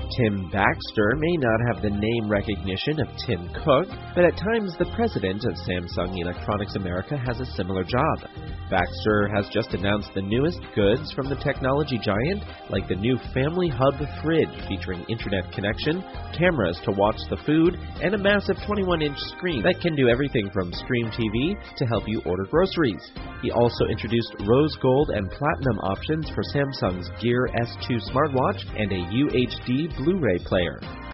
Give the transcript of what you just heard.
Tim Baxter may not have the name recognition of Tim Cook, but at times the president of Samsung Electronics America has a similar job. Baxter has just announced the newest goods from the technology giant, like the new Family Hub fridge featuring internet connection, cameras to watch the food, and a massive 21-inch screen that can do everything from stream TV to help you order groceries. He also introduced rose gold and platinum options for Samsung's Gear S2 smartwatch and a UHD Blu-ray player.